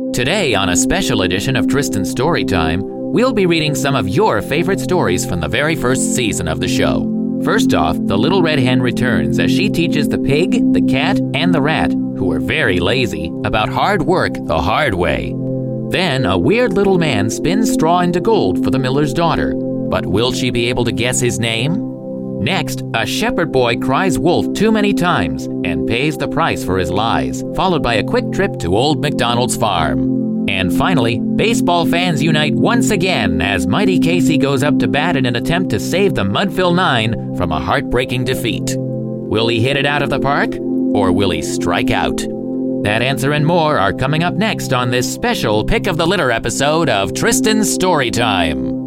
Today, on a special edition of Tristan's Storytime, we'll be reading some of your favorite stories from the very first season of the show. First off, the Little Red Hen returns as she teaches the pig, the cat, and the rat, who are very lazy, about hard work the hard way. Then, a weird little man spins straw into gold for the miller's daughter. But will she be able to guess his name? Next, a shepherd boy cries wolf too many times and pays the price for his lies, followed by a quick trip to Old MacDonald's farm. And finally, baseball fans unite once again as Mighty Casey goes up to bat in an attempt to save the Mudville Nine from a heartbreaking defeat. Will he hit it out of the park, or will he strike out? That answer and more are coming up next on this special Pick of the Litter episode of Tristan's Storytime.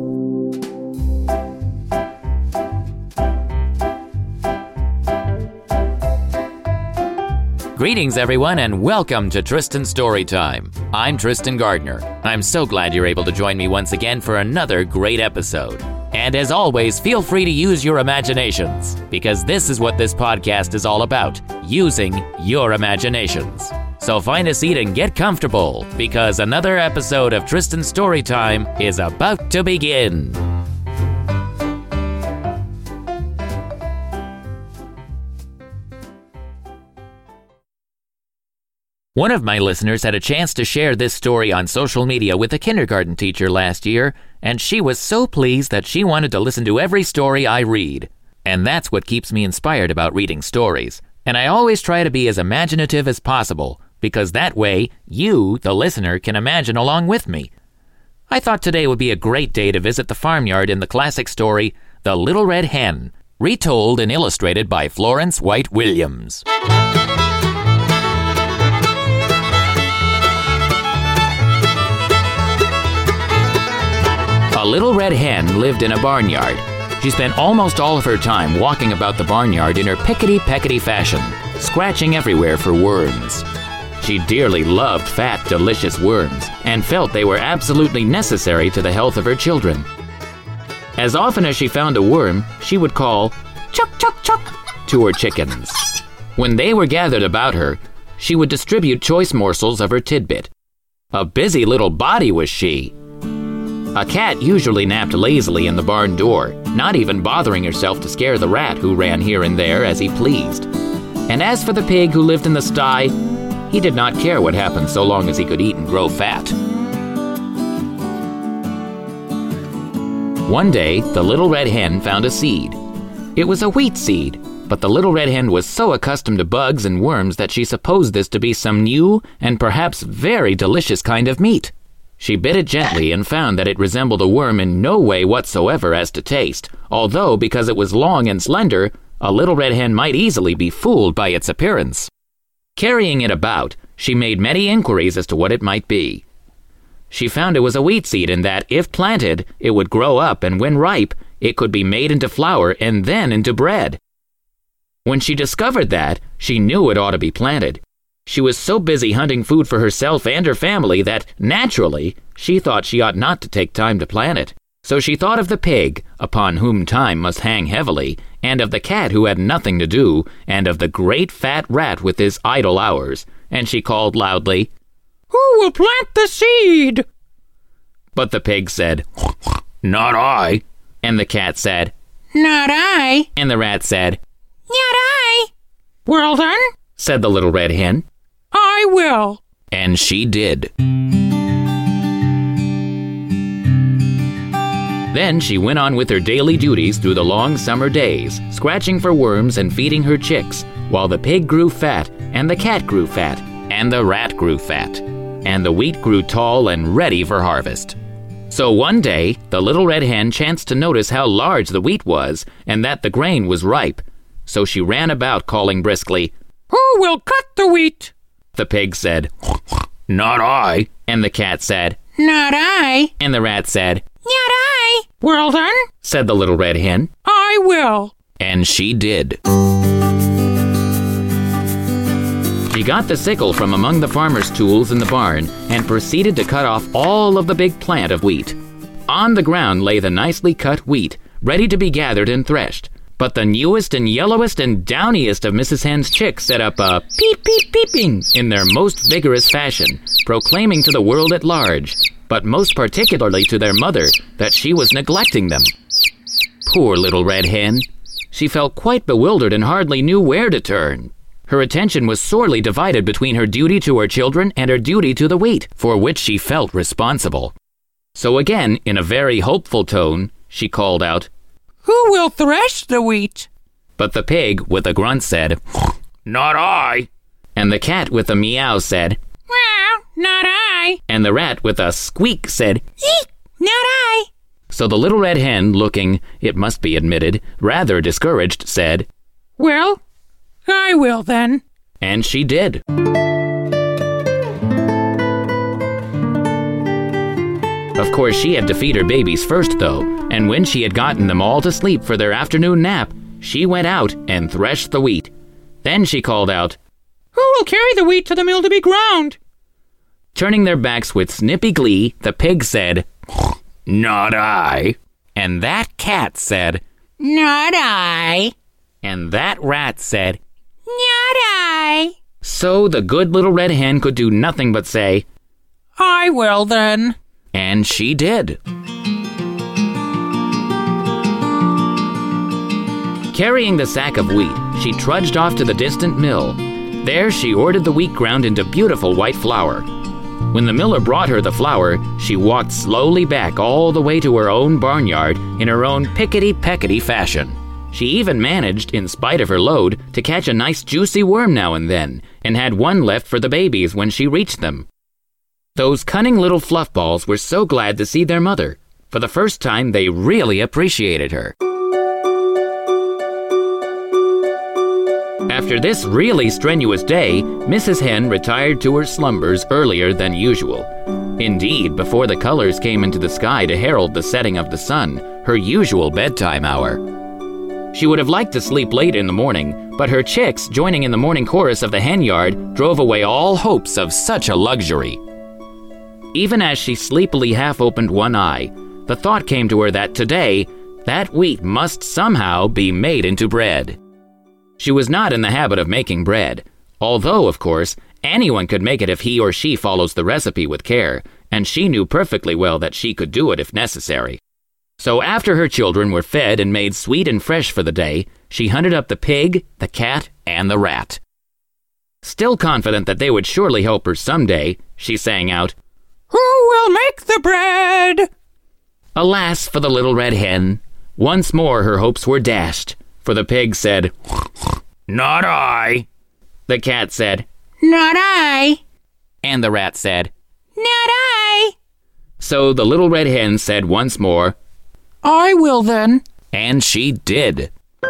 Greetings, everyone, and welcome to Tristan's Storytime. I'm Tristan Gardner. I'm so glad you're able to join me once again for another great episode. And as always, feel free to use your imaginations, because this is what this podcast is all about, using your imaginations. So find a seat and get comfortable, because another episode of Tristan's Storytime is about to begin. One of my listeners had a chance to share this story on social media with a kindergarten teacher last year, and she was so pleased that she wanted to listen to every story I read. And that's what keeps me inspired about reading stories. And I always try to be as imaginative as possible, because that way, you, the listener, can imagine along with me. I thought today would be a great day to visit the farmyard in the classic story, The Little Red Hen, retold and illustrated by Florence White Williams. A little red hen lived in a barnyard. She spent almost all of her time walking about the barnyard in her pickety-peckety fashion, scratching everywhere for worms. She dearly loved fat, delicious worms, and felt they were absolutely necessary to the health of her children. As often as she found a worm, she would call, "Chuck, chuck, chuck," to her chickens. When they were gathered about her, she would distribute choice morsels of her tidbit. A busy little body was she. A cat usually napped lazily in the barn door, not even bothering herself to scare the rat who ran here and there as he pleased. And as for the pig who lived in the sty, he did not care what happened so long as he could eat and grow fat. One day, the little red hen found a seed. It was a wheat seed, but the little red hen was so accustomed to bugs and worms that she supposed this to be some new and perhaps very delicious kind of meat. She bit it gently and found that it resembled a worm in no way whatsoever as to taste, although because it was long and slender, a little red hen might easily be fooled by its appearance. Carrying it about, she made many inquiries as to what it might be. She found it was a wheat seed and that, if planted, it would grow up and when ripe, it could be made into flour and then into bread. When she discovered that, she knew it ought to be planted. She was so busy hunting food for herself and her family that, naturally, she thought she ought not to take time to plant it. So she thought of the pig, upon whom time must hang heavily, and of the cat who had nothing to do, and of the great fat rat with his idle hours, and she called loudly, "Who will plant the seed?" But the pig said, "Not I." And the cat said, "Not I." And the rat said, "Not I." "Well then," said the little red hen, "I will." And she did. Then she went on with her daily duties through the long summer days, scratching for worms and feeding her chicks, while the pig grew fat, and the cat grew fat, and the rat grew fat, and the wheat grew tall and ready for harvest. So one day, the little red hen chanced to notice how large the wheat was, and that the grain was ripe. So she ran about calling briskly, "Who will cut the wheat?" The pig said, "Not I." And the cat said, "Not I." And the rat said, "Not I." "Well then," said the little red hen, "I will." And she did. She got the sickle from among the farmer's tools in the barn and proceeded to cut off all of the big plant of wheat. On the ground lay the nicely cut wheat, ready to be gathered and threshed. But the newest and yellowest and downiest of Mrs. Hen's chicks set up a peep-peep-peeping in their most vigorous fashion, proclaiming to the world at large, but most particularly to their mother, that she was neglecting them. Poor little red hen. She felt quite bewildered and hardly knew where to turn. Her attention was sorely divided between her duty to her children and her duty to the wheat, for which she felt responsible. So again, in a very hopeful tone, she called out, "Who will thresh the wheat?" But the pig, with a grunt, said, "Not I." And the cat, with a meow, said, "Well, not I." And the rat, with a squeak, said, "Eek, not I." So the little red hen, looking, it must be admitted, rather discouraged, said, "Well, I will then." And she did. Of course, she had to feed her babies first, though, and when she had gotten them all to sleep for their afternoon nap, she went out and threshed the wheat. Then she called out, "Who will carry the wheat to the mill to be ground?" Turning their backs with snippy glee, the pig said, "Not I." And that cat said, "Not I." And that rat said, "Not I." So the good little red hen could do nothing but say, "I will then." And she did. Carrying the sack of wheat, she trudged off to the distant mill. There she ordered the wheat ground into beautiful white flour. When the miller brought her the flour, she walked slowly back all the way to her own barnyard in her own pickety-peckety fashion. She even managed, in spite of her load, to catch a nice juicy worm now and then, and had one left for the babies when she reached them. Those cunning little fluffballs were so glad to see their mother. For the first time, they really appreciated her. After this really strenuous day, Mrs. Hen retired to her slumbers earlier than usual. Indeed, before the colors came into the sky to herald the setting of the sun, her usual bedtime hour. She would have liked to sleep late in the morning, but her chicks joining in the morning chorus of the hen yard drove away all hopes of such a luxury. Even as she sleepily half-opened one eye, the thought came to her that today, that wheat must somehow be made into bread. She was not in the habit of making bread, although, of course, anyone could make it if he or she follows the recipe with care, and she knew perfectly well that she could do it if necessary. So after her children were fed and made sweet and fresh for the day, she hunted up the pig, the cat, and the rat. Still confident that they would surely help her someday, she sang out, "Who will make the bread?" Alas for the little red hen. Once more her hopes were dashed, for the pig said, "Not I." The cat said, "Not I." And the rat said, "Not I." So the little red hen said once more, "I will then." And she did.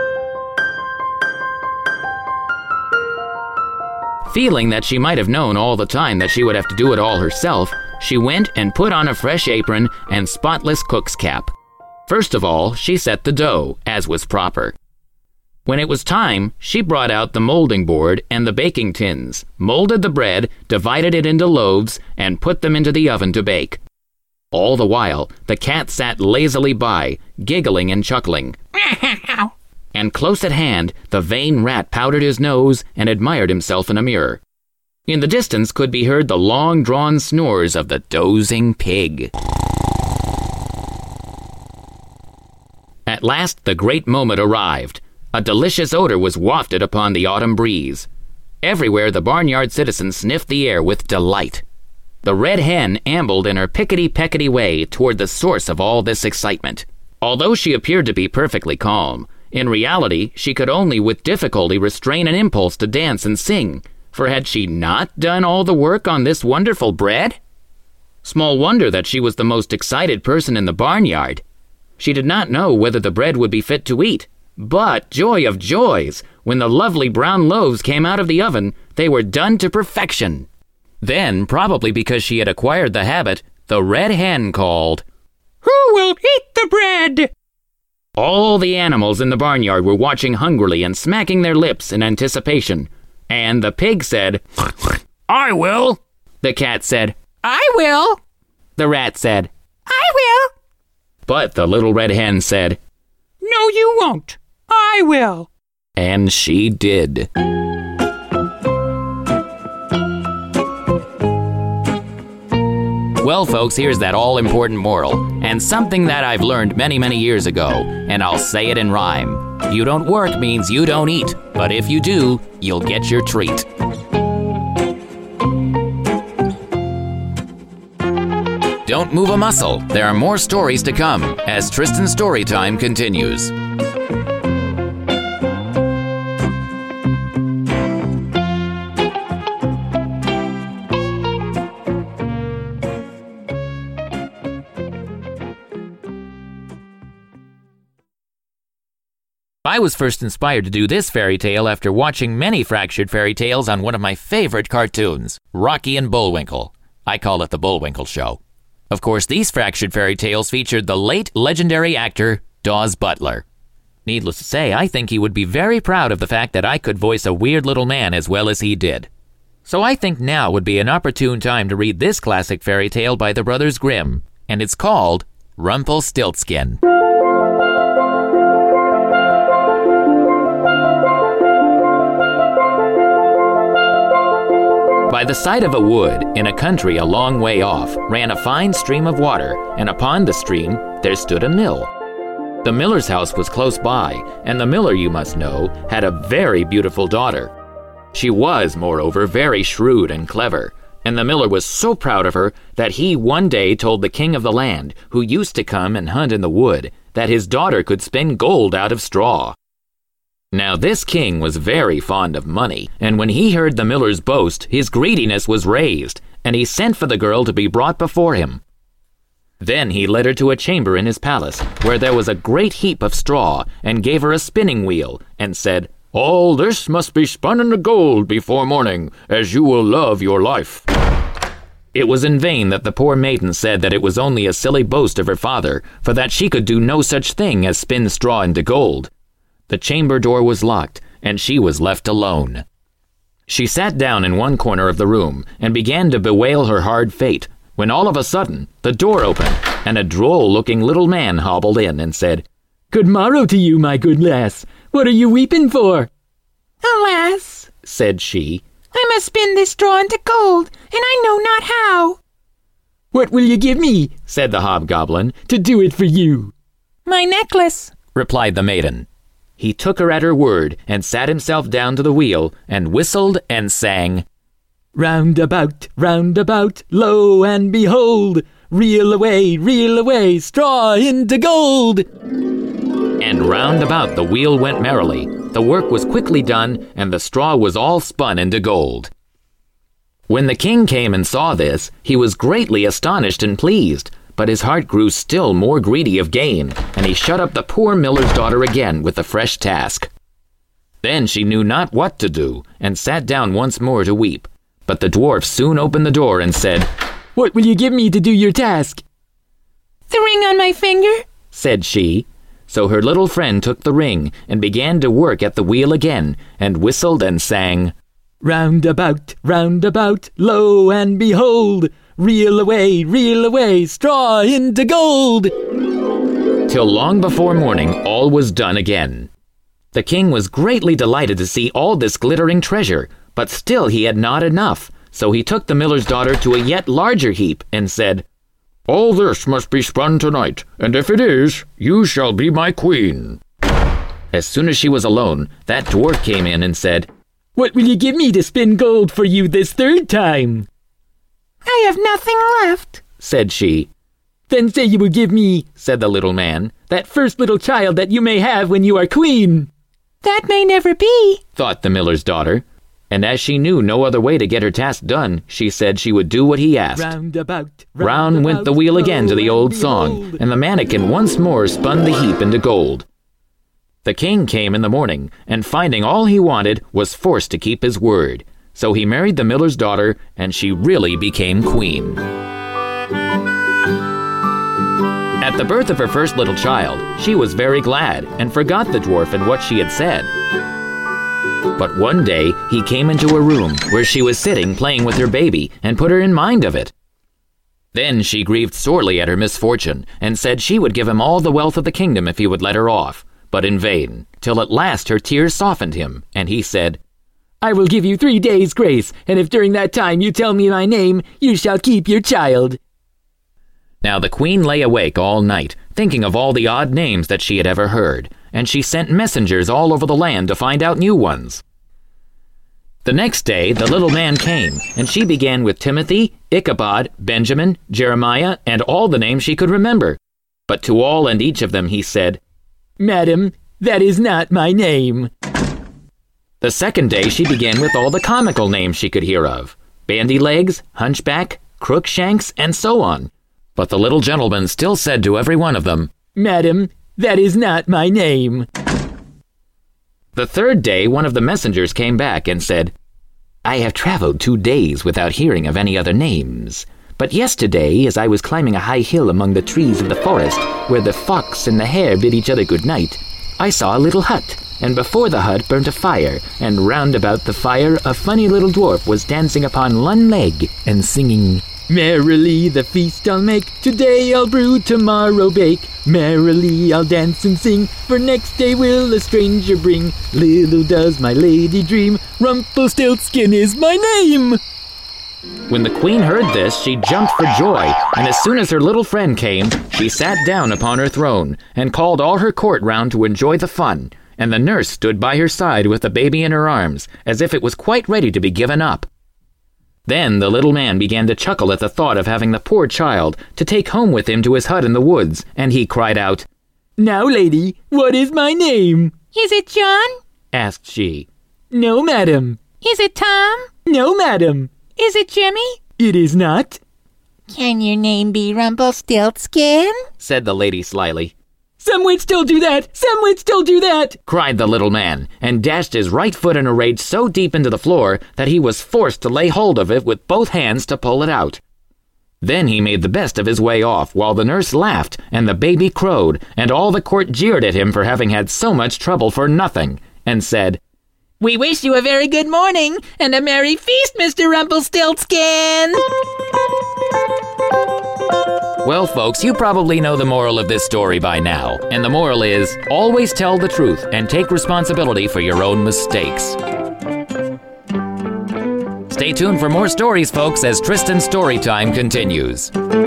Feeling that she might have known all the time that she would have to do it all herself, she went and put on a fresh apron and spotless cook's cap. First of all, she set the dough, as was proper. When it was time, she brought out the molding board and the baking tins, molded the bread, divided it into loaves, and put them into the oven to bake. All the while, the cat sat lazily by, giggling and chuckling. And close at hand, the vain rat powdered his nose and admired himself in a mirror. In the distance could be heard the long-drawn snores of the dozing pig. At last the great moment arrived. A delicious odor was wafted upon the autumn breeze. Everywhere the barnyard citizens sniffed the air with delight. The red hen ambled in her pickety-peckety way toward the source of all this excitement. Although she appeared to be perfectly calm, in reality she could only with difficulty restrain an impulse to dance and sing, for had she not done all the work on this wonderful bread? Small wonder that she was the most excited person in the barnyard. She did not know whether the bread would be fit to eat, but, joy of joys, when the lovely brown loaves came out of the oven, they were done to perfection. Then, probably because she had acquired the habit, the red hen called, "Who will eat the bread?" All the animals in the barnyard were watching hungrily and smacking their lips in anticipation. And the pig said, "I will." The cat said, "I will." The rat said, "I will." But the little red hen said, "No, you won't. I will." And she did. Well, folks, here's that all-important moral, and something that I've learned many, many years ago, and I'll say it in rhyme. You don't work means you don't eat, but if you do, you'll get your treat. Don't move a muscle. There are more stories to come as Tristan's story time continues. I was first inspired to do this fairy tale after watching many fractured fairy tales on one of my favorite cartoons, Rocky and Bullwinkle. I call it the Bullwinkle Show. Of course, these fractured fairy tales featured the late legendary actor Daws Butler. Needless to say, I think he would be very proud of the fact that I could voice a weird little man as well as he did. So I think now would be an opportune time to read this classic fairy tale by the Brothers Grimm, and it's called Rumpelstiltskin. By the side of a wood, in a country a long way off, ran a fine stream of water, and upon the stream there stood a mill. The miller's house was close by, and the miller, you must know, had a very beautiful daughter. She was, moreover, very shrewd and clever, and the miller was so proud of her that he one day told the king of the land, who used to come and hunt in the wood, that his daughter could spin gold out of straw. Now this king was very fond of money, and when he heard the miller's boast, his greediness was raised, and he sent for the girl to be brought before him. Then he led her to a chamber in his palace, where there was a great heap of straw, and gave her a spinning wheel, and said, "All this must be spun into gold before morning, as you will love your life." It was in vain that the poor maiden said that it was only a silly boast of her father, for that she could do no such thing as spin straw into gold. The chamber door was locked, and she was left alone. She sat down in one corner of the room, and began to bewail her hard fate, when all of a sudden the door opened, and a droll-looking little man hobbled in and said, "Good morrow to you, my good lass. What are you weeping for?" "Alas," said she, "I must spin this straw into gold, and I know not how." "What will you give me," said the hobgoblin, "to do it for you?" "My necklace," replied the maiden. He took her at her word, and sat himself down to the wheel, and whistled and sang, round about, lo and behold, reel away, straw into gold." And round about the wheel went merrily. The work was quickly done, and the straw was all spun into gold. When the king came and saw this, he was greatly astonished and pleased, but his heart grew still more greedy of gain, and he shut up the poor miller's daughter again with a fresh task. Then she knew not what to do, and sat down once more to weep. But the dwarf soon opened the door and said, "What will you give me to do your task?" "The ring on my finger," said she. So her little friend took the ring, and began to work at the wheel again, and whistled and sang, round about, lo and behold, reel away, straw into gold." Till long before morning, all was done again. The king was greatly delighted to see all this glittering treasure, but still he had not enough, so he took the miller's daughter to a yet larger heap, and said, "All this must be spun tonight, and if it is, you shall be my queen." As soon as she was alone, that dwarf came in and said, "What will you give me to spin gold for you this third time?" "I have nothing left," said she. "Then say you will give me," said the little man, "that first little child that you may have when you are queen." "That may never be," thought the miller's daughter. And as she knew no other way to get her task done, she said she would do what he asked. Round went the wheel again to the old song, and the mannequin once more spun the heap into gold. The king came in the morning, and finding all he wanted, was forced to keep his word. So he married the miller's daughter, and she really became queen. At the birth of her first little child, she was very glad, and forgot the dwarf and what she had said. But one day, he came into her room, where she was sitting playing with her baby, and put her in mind of it. Then she grieved sorely at her misfortune, and said she would give him all the wealth of the kingdom if he would let her off, but in vain, till at last her tears softened him, and he said, "I will give you 3 days' grace, and if during that time you tell me my name, you shall keep your child." Now the queen lay awake all night, thinking of all the odd names that she had ever heard, and she sent messengers all over the land to find out new ones. The next day, the little man came, and she began with Timothy, Ichabod, Benjamin, Jeremiah, and all the names she could remember. But to all and each of them he said, "Madam, that is not my name." The second day she began with all the comical names she could hear of, Bandy-Legs, Hunchback, Crookshanks, and so on. But the little gentleman still said to every one of them, "Madam, that is not my name." The third day one of the messengers came back and said, "I have traveled 2 days without hearing of any other names. But yesterday, as I was climbing a high hill among the trees of the forest, where the fox and the hare bid each other good night, I saw a little hut, and before the hut burnt a fire, and round about the fire a funny little dwarf was dancing upon one leg, and singing, 'Merrily the feast I'll make, today I'll brew, tomorrow bake. Merrily I'll dance and sing, for next day will a stranger bring. Little does my lady dream, Rumpelstiltskin is my name.'" When the queen heard this, she jumped for joy, and as soon as her little friend came, she sat down upon her throne, and called all her court round to enjoy the fun, and the nurse stood by her side with the baby in her arms, as if it was quite ready to be given up. Then the little man began to chuckle at the thought of having the poor child to take home with him to his hut in the woods, and he cried out, "Now, lady, what is my name?" Is it John? asked she. "No, madam." Is it Tom? "No, madam." Is it Jimmy? "It is not," Can your name be Rumpelstiltskin? said the lady slyly. "Some would still do that! Some would still do that!" cried the little man, and dashed his right foot in a rage so deep into the floor that he was forced to lay hold of it with both hands to pull it out. Then he made the best of his way off, while the nurse laughed, and the baby crowed, and all the court jeered at him for having had so much trouble for nothing, and said, "We wish you a very good morning, and a merry feast, Mr. Rumpelstiltskin!" Well, folks, you probably know the moral of this story by now. And the moral is, always tell the truth and take responsibility for your own mistakes. Stay tuned for more stories, folks, as Tristan's story time continues.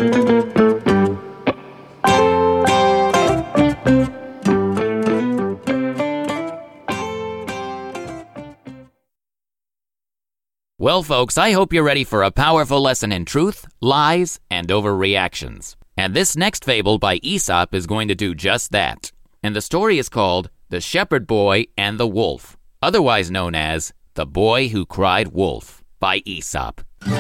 Well, folks, I hope you're ready for a powerful lesson in truth, lies, and overreactions. And this next fable by Aesop is going to do just that. And the story is called The Shepherd Boy and the Wolf, otherwise known as The Boy Who Cried Wolf by Aesop.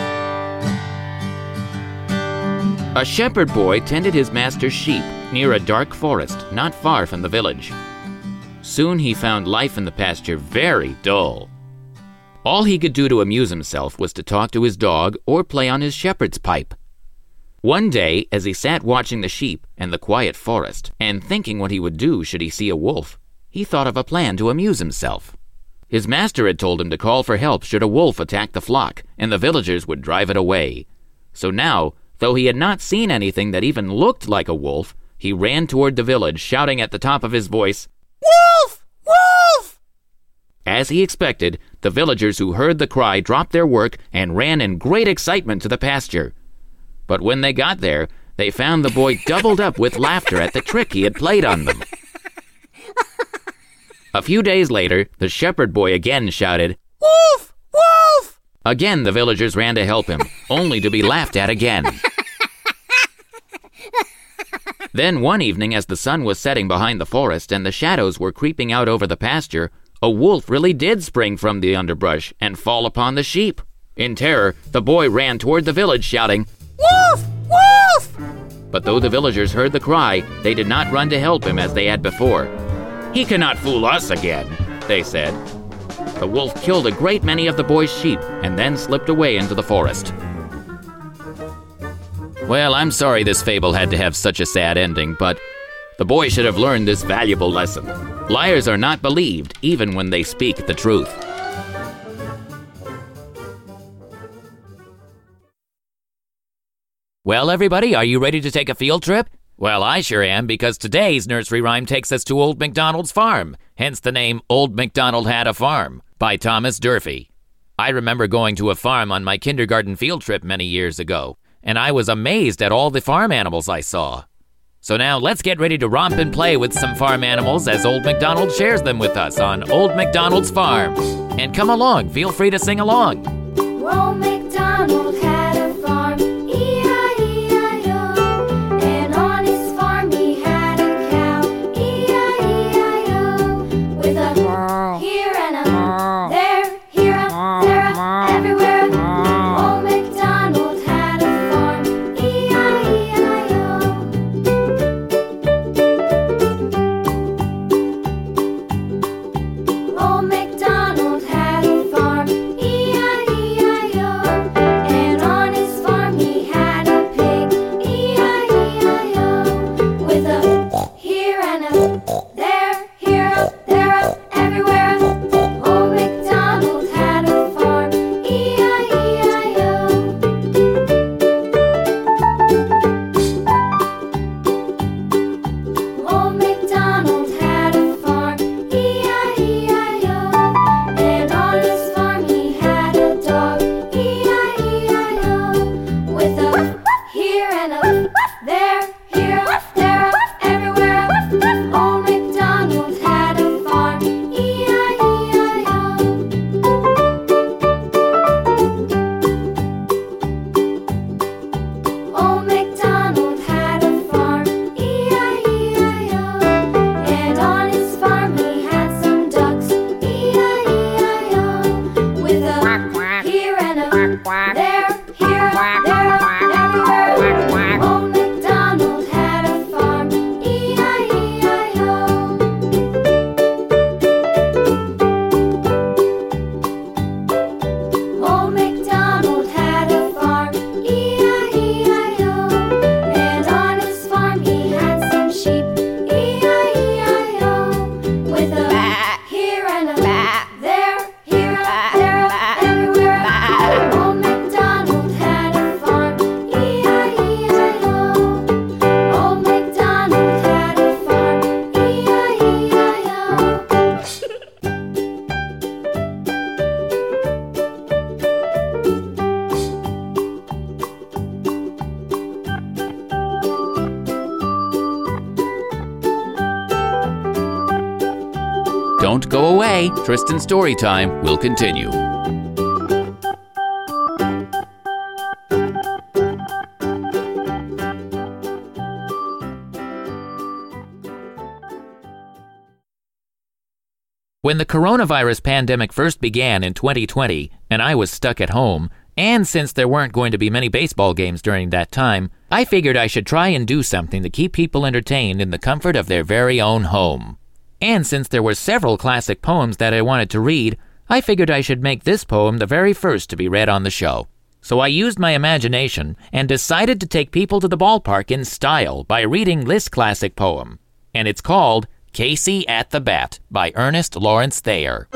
A shepherd boy tended his master's sheep near a dark forest not far from the village. Soon he found life in the pasture very dull. All he could do to amuse himself was to talk to his dog or play on his shepherd's pipe. One day, as he sat watching the sheep and the quiet forest, and thinking what he would do should he see a wolf, he thought of a plan to amuse himself. His master had told him to call for help should a wolf attack the flock, and the villagers would drive it away. So now, though he had not seen anything that even looked like a wolf, he ran toward the village, shouting at the top of his voice, "Wolf! Wolf!" As he expected, the villagers who heard the cry dropped their work and ran in great excitement to the pasture. But when they got there, they found the boy doubled up with laughter at the trick he had played on them. A few days later, the shepherd boy again shouted, "Wolf! Wolf!" Again the villagers ran to help him, only to be laughed at again. Then one evening, as the sun was setting behind the forest and the shadows were creeping out over the pasture, a wolf really did spring from the underbrush and fall upon the sheep. In terror, the boy ran toward the village shouting, "Wolf! Wolf!" But though the villagers heard the cry, they did not run to help him as they had before. "He cannot fool us again," they said. The wolf killed a great many of the boy's sheep and then slipped away into the forest. Well, I'm sorry this fable had to have such a sad ending, but the boy should have learned this valuable lesson. Liars are not believed, even when they speak the truth. Well, everybody, are you ready to take a field trip? Well, I sure am, because today's nursery rhyme takes us to Old MacDonald's farm, hence the name Old MacDonald Had a Farm, by Thomas Durfee. I remember going to a farm on my kindergarten field trip many years ago, and I was amazed at all the farm animals I saw. So now let's get ready to romp and play with some farm animals as Old MacDonald shares them with us on Old MacDonald's Farm. And come along, feel free to sing along. Old MacDonald had a farm, E-I-E-I-O. And on his farm he had a cow, E-I-E-I-O. With a here and a there, here a, there a, everywhere. Old MacDonald had a farm, E-I-E-I-O. Old MacDonald had a farm, E-I-E-I-O. And on his farm he had a pig, E-I-E-I-O. With a here and a there, here a, there a, everywhere. Old MacDonald had a farm, E-I-E-I-O. Old MacDonald had a farm, E-I-E-I-O. And on his farm he had a dog, E-I-E-I-O. With a here and a there, here a, there a, everywhere. Old MacDonald had a farm, E-I-E-I-O. Old MacDonald had a farm, E-I-E-I-O. And on his farm he had some ducks, E-I-E-I-O. With a here and a there, here a, there a, everywhere. Old MacDonald had a farm, E-I-E-I-O. Old MacDonald had a farm, E-I-E-I-O. And on his farm he had some sheep, E-I-E-I-O. With a here and a there, here a, there a, everywhere. Old MacDonald had a farm, E-I-E-I-O. Old MacDonald had a farm, E-I-E-I-O. Don't go away. Tristan Storytime will continue. When the coronavirus pandemic first began in 2020 and I was stuck at home, and since there weren't going to be many baseball games during that time, I figured I should try and do something to keep people entertained in the comfort of their very own home. And since there were several classic poems that I wanted to read, I figured I should make this poem the very first to be read on the show. So I used my imagination and decided to take people to the ballpark in style by reading this classic poem. And it's called Casey at the Bat by Ernest Lawrence Thayer.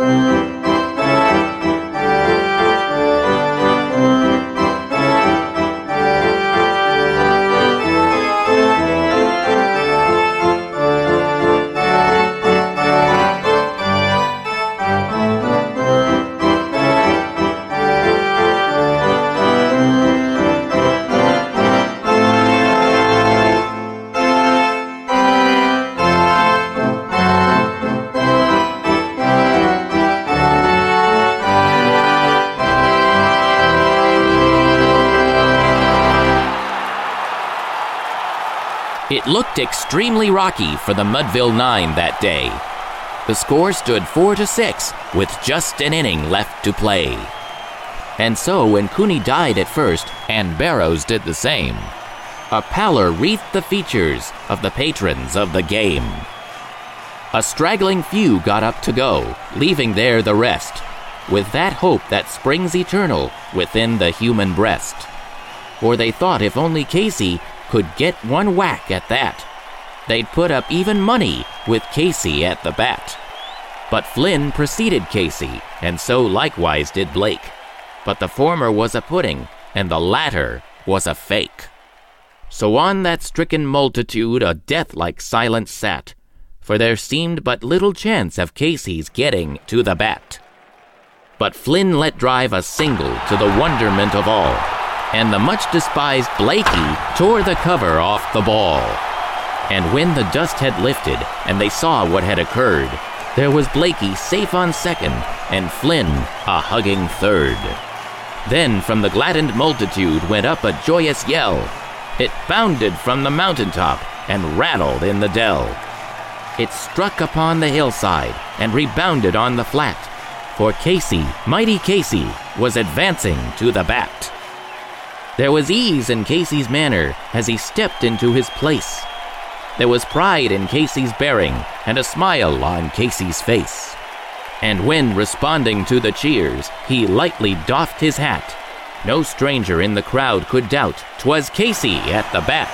It looked extremely rocky for the Mudville Nine that day. The score stood 4-6 with just an inning left to play. And so when Cooney died at first, and Barrows did the same, a pallor wreathed the features of the patrons of the game. A straggling few got up to go, leaving there the rest, with that hope that springs eternal within the human breast. For they thought if only Casey could get one whack at that, they'd put up even money with Casey at the bat. But Flynn preceded Casey, and so likewise did Blake. But the former was a pudding, and the latter was a fake. So on that stricken multitude a death-like silence sat, for there seemed but little chance of Casey's getting to the bat. But Flynn let drive a single to the wonderment of all, and the much-despised Blakey tore the cover off the ball. And when the dust had lifted and they saw what had occurred, there was Blakey safe on second and Flynn a hugging third. Then from the gladdened multitude went up a joyous yell. It bounded from the mountaintop and rattled in the dell. It struck upon the hillside and rebounded on the flat, for Casey, mighty Casey, was advancing to the bat. There was ease in Casey's manner as he stepped into his place. There was pride in Casey's bearing and a smile on Casey's face. And when, responding to the cheers, he lightly doffed his hat, no stranger in the crowd could doubt 'twas Casey at the bat.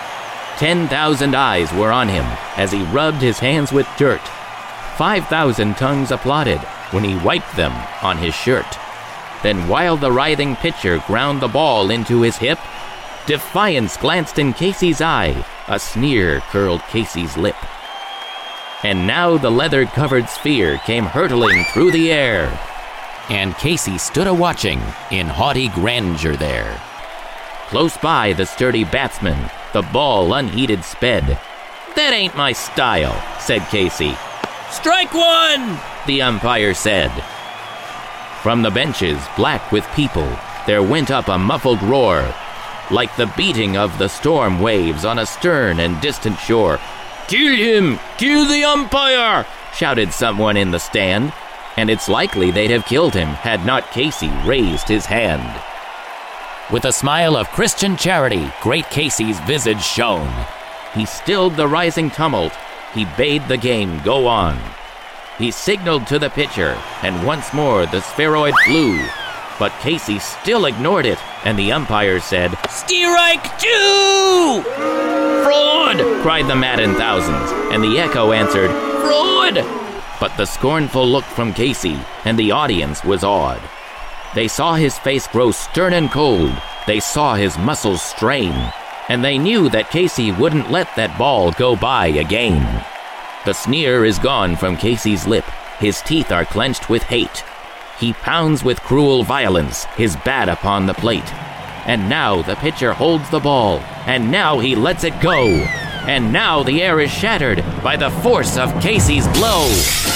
10,000 eyes were on him as he rubbed his hands with dirt. 5,000 tongues applauded when he wiped them on his shirt. Then while the writhing pitcher ground the ball into his hip, defiance glanced in Casey's eye, a sneer curled Casey's lip. And now the leather-covered sphere came hurtling through the air, and Casey stood a-watching in haughty grandeur there. Close by the sturdy batsman, the ball unheeded sped. "That ain't my style," said Casey. "Strike one," the umpire said. From the benches, black with people, there went up a muffled roar, like the beating of the storm waves on a stern and distant shore. "Kill him! Kill the umpire!" shouted someone in the stand, and it's likely they'd have killed him had not Casey raised his hand. With a smile of Christian charity, great Casey's visage shone. He stilled the rising tumult. He bade the game go on. He signaled to the pitcher, and once more the spheroid flew. But Casey still ignored it, and the umpire said, "Strike two!" "Fraud!" cried the maddened thousands, and the echo answered, "Fraud!" But the scornful look from Casey, and the audience was awed. They saw his face grow stern and cold. They saw his muscles strain, and they knew that Casey wouldn't let that ball go by again. The sneer is gone from Casey's lip. His teeth are clenched with hate. He pounds with cruel violence his bat upon the plate. And now the pitcher holds the ball, and now he lets it go. And now the air is shattered by the force of Casey's blow.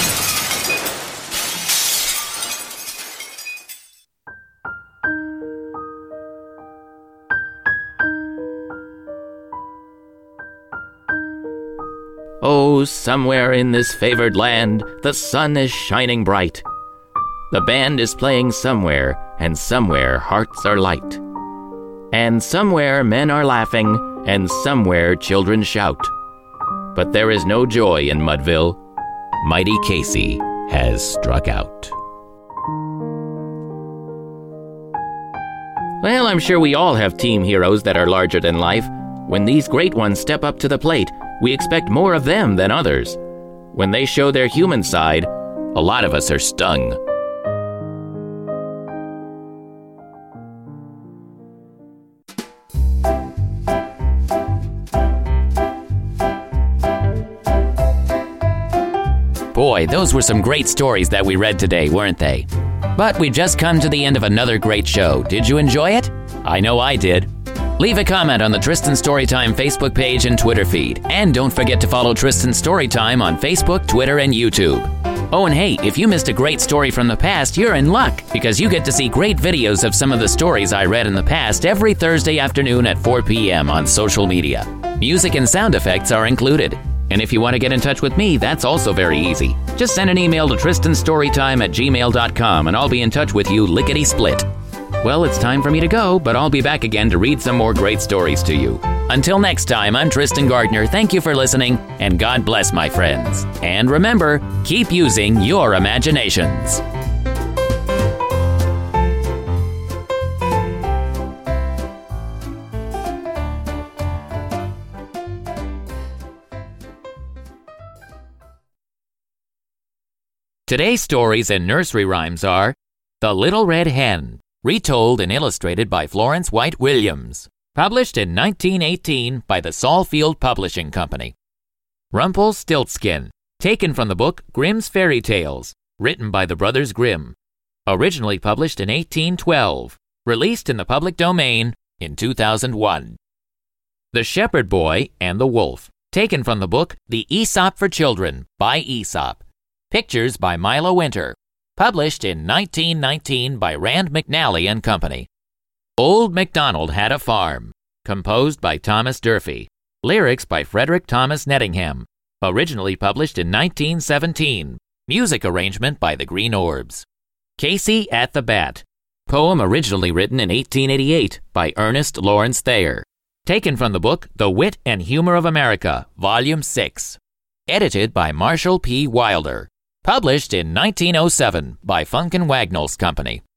Oh, somewhere in this favored land, the sun is shining bright. The band is playing somewhere, and somewhere hearts are light. And somewhere men are laughing, and somewhere children shout. But there is no joy in Mudville. Mighty Casey has struck out. Well, I'm sure we all have team heroes that are larger than life. When these great ones step up to the plate, we expect more of them than others. When they show their human side, a lot of us are stung. Boy, those were some great stories that we read today, weren't they? But we've just come to the end of another great show. Did you enjoy it? I know I did. Leave a comment on the Tristan Storytime Facebook page and Twitter feed. And don't forget to follow Tristan Storytime on Facebook, Twitter, and YouTube. Oh, and hey, if you missed a great story from the past, you're in luck, because you get to see great videos of some of the stories I read in the past every Thursday afternoon at 4 p.m. on social media. Music and sound effects are included. And if you want to get in touch with me, that's also very easy. Just send an email to tristanstorytime@gmail.com and I'll be in touch with you lickety-split. Well, it's time for me to go, but I'll be back again to read some more great stories to you. Until next time, I'm Tristan Gardner. Thank you for listening, and God bless, my friends. And remember, keep using your imaginations. Today's stories and nursery rhymes are The Little Red Hen, retold and illustrated by Florence White Williams, published in 1918 by the Saulfield Publishing Company. Rumpelstiltskin, taken from the book Grimm's Fairy Tales, written by the Brothers Grimm, originally published in 1812, Released in the public domain in 2001. The Shepherd Boy and the Wolf. Taken from the book The Aesop for Children by Aesop. Pictures by Milo Winter. Published in 1919 by Rand McNally and Company. Old MacDonald Had a Farm. Composed by Thomas Durfee. Lyrics by Frederick Thomas Nettingham. Originally published in 1917. Music arrangement by the Green Orbs. Casey at the Bat. Poem originally written in 1888 by Ernest Lawrence Thayer. Taken from the book The Wit and Humor of America, Volume 6. Edited by Marshall P. Wilder. Published in 1907 by Funk and Wagnalls Company.